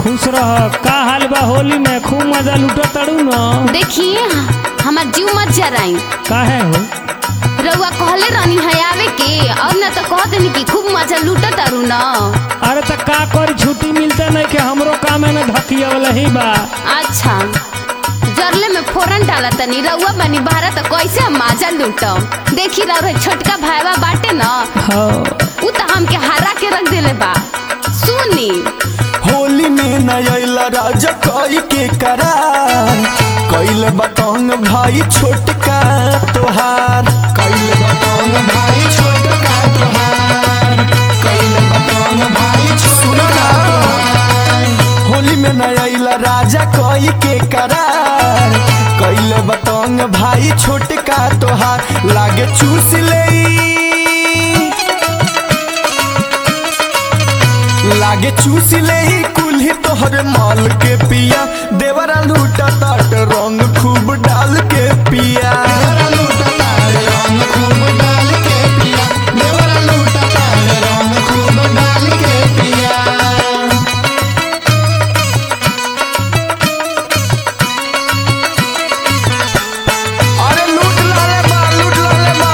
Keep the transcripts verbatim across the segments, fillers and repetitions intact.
खुश रह। का हाल बा होली में खूब मजा लूटा तड़ू न। देखिए हमार जीव मत जराई। काहे हो? रउआ कहले रहनी है आवे के और न तो कह देनी कि खूब मजा लूटा तारू न। अरे तो का करी छुट्टी मिलता नहीं कि हमरो काम है न धकिया वाला ही बा। अच्छा जरले में फोरन डाला तनी रउआ बनी बाहर तो कैसे हम मजा लूटम। देखी रउआ छोटका भाईवा बाटे न हाँ। उ तो हमके हरा के रख देले बा। सुनी होली में नया राजा कई के करार कैल बतौन भाई छोटका तोहार कैल बतौन भाई छोटका तोहार कैल बतौन भाई छोटका तोहार। होली में नया राजा कई के करार कैल बतौन भाई छोटका तोहार लागे चूस ले लागे चूस ले कुल्ही तोहरे माल के पिया देवरा लूटा ताट रंग खूब डाल के पिया देवरा लूटा ताट रंग खूब डाल के पिया देवरा लूटा ताट रंग खूब डाल के पिया। अरे लूट लाले बा लूट लाले बा।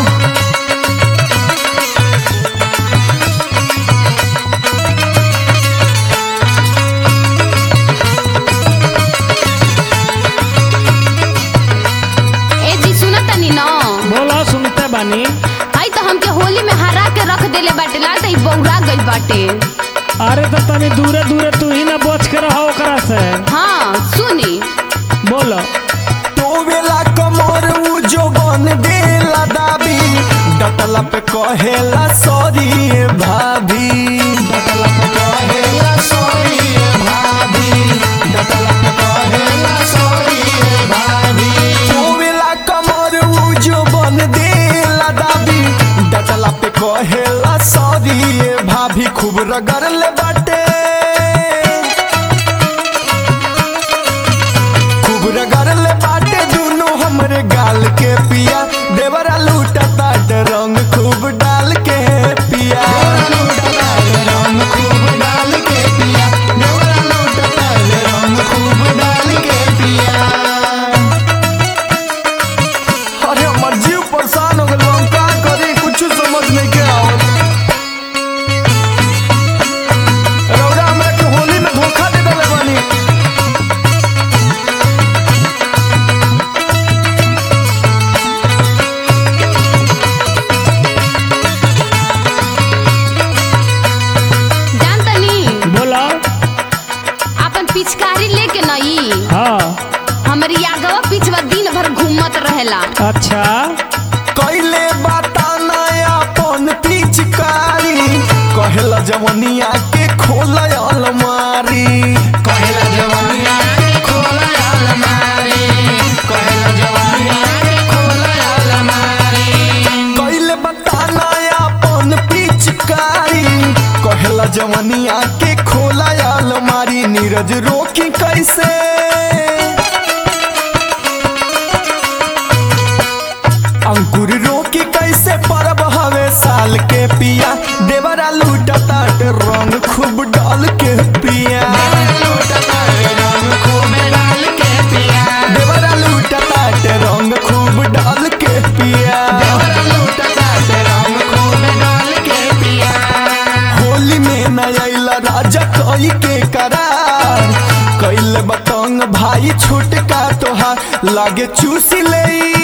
बोला सुनते बानी। आई तो हमके होली में हरा के रख देले बाटे लाल तो बौरा गइल बाटे। अरे तो तनी दूरे दूरे तू ही ना बच के रहो ओकरा से। हाँ सुनी बोलो तो वेला कमर उ जो बन देला दाबी डटला पे कहेला सॉरी भाभी डटला पे कहेला सॉरी भाभी डटला पे कहेला सॉरी भाभी। तो वेला कमर उ जो बन देला दाबी डटला पे कहेला सॉरी भाभी खूब रगड़ ले बाटे खूब रगड़ ले बाटे दोनों हमरे गाल के पिया देवरा लूटा ताट रंग खूब डाल के पिया लूटा ताट रंग खूब डाल के पिया देवरा लूटा ताट रंग खूब डाल के पिया। अरे हमर जीव परेशान हो गइल हम का करी कुछ समझ नहीं के आवत। रउरा हमरा के होली में धोखा दे देले बानी। बोलो अपन पिचकारी लेके नई हाँ। हमारी आगवा पिछवा दिन भर घूमत रहेला। अच्छा कैले बताना अपन पिचकारी कहेला जवनिया के खोला अलमारी कहेला जवनिया के खोला अलमारी कहेला जवनिया के खोला अलमारी। कैले बताना अपन पिचकारी कहेला जवनिया के खोला अलमारी नीरज रोकी कैसे अंकुर रोकी कैसे परब हवे साल के पिया देवरा लूटा ताट रंग खूब डाल के पिया लूटा ताट रंग खूब डाल के पिया देवरा लूटा ताट रंग खूब डाल के पिया देवरा लूटा ताट रंग खूब डाल के पिया। होली में नया राजा कई के करार कैल बतंग भाई छोटका तोहार लागे चूसी ले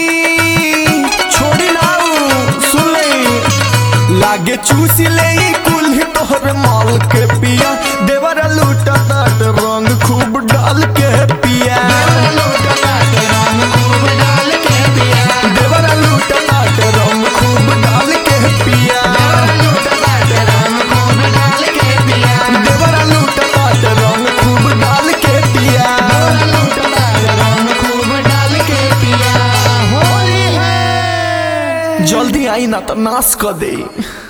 छोड़ी नाऊ सुन ले लागे चूसी ले कुल्ही तोहर माल के पिया देवरा लूटा ताट रंग खूब डाल के पिया देवरा लूटा ताट रंग खूब डाल के पिया देवरा लूटा ताट रंग खूब डाल के पिया देवरा लूटा ताट रंग खूब डाल के पिया देवरा लूटा ताट रंग खूब डाल के पिया देवरा लूटा ताट रंग खूब डाल के पिया। होली है जल्दी आई ना तो नाश कर दे।